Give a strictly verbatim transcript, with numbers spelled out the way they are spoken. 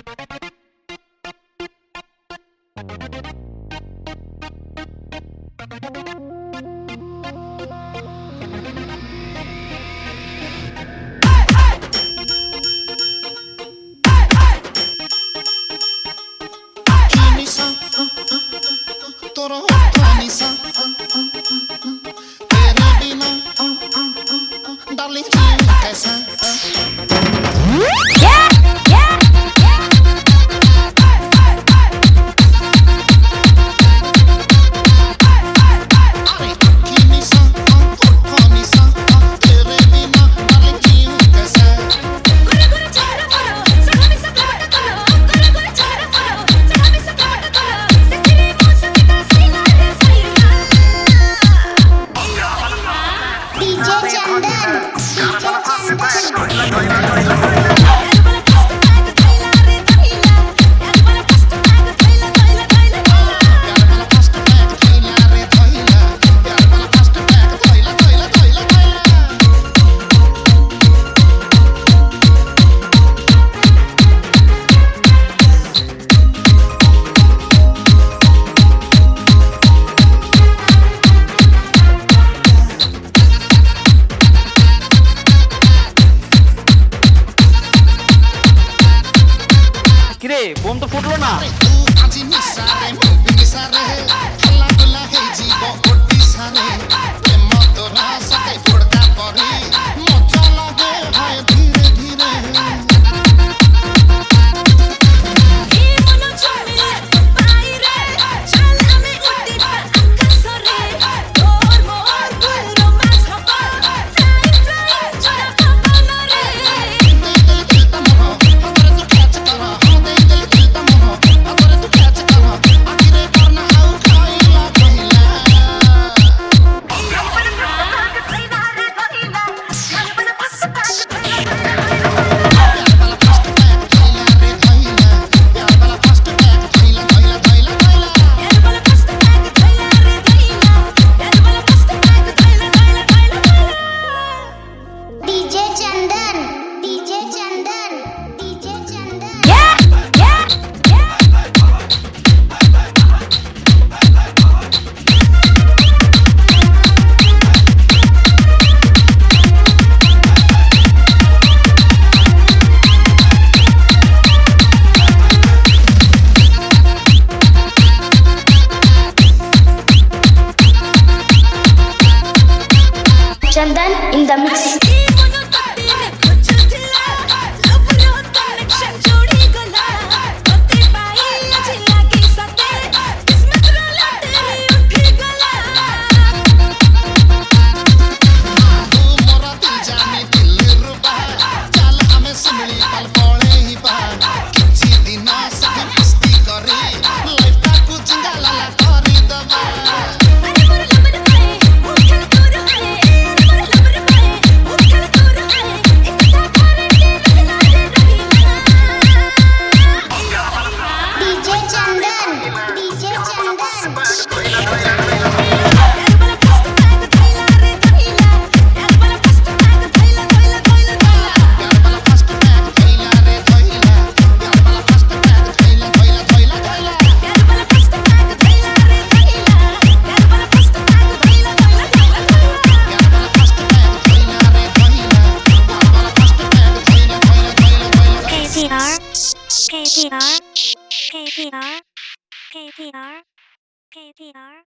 तोरा होठा निशा तेरे बिना डार्लिंग जी कैसा কিরে বোম তো ফুটলো না আজি মিসারে মুভি মিসারে খেলা গুলা হেই জীব ওটি সারে প্রেম তোরা সাথে ফোড়কা পরি মজা লাগে হয় ধীরে ধীরে ই মন ছমিলে বাইরে চল আমি উঠি আকাশরে তোর মোর গুল রোমান্স হবা ফ্লাই ফ্লাই চড়া পবনরে Chandan in the mix. K P R, K P R, K P R, K P R, K P R.